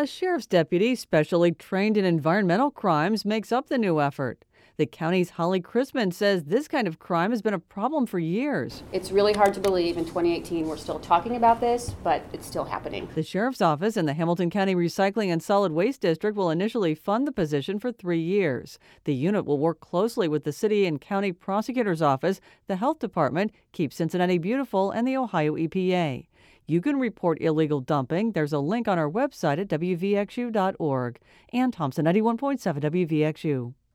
A sheriff's deputy specially trained in environmental crimes makes up the new effort. The county's Holly Crispin says this kind of crime has been a problem for years. It's really hard to believe in 2018 we're still talking about this, but it's still happening. The sheriff's office and the Hamilton County Recycling and Solid Waste District will initially fund the position for 3 years. The unit will work closely with the city and county prosecutor's office, the health department, Keep Cincinnati Beautiful, and the Ohio EPA. You can report illegal dumping. There's a link on our website at wvxu.org. And Thompson 91.7 WVXU.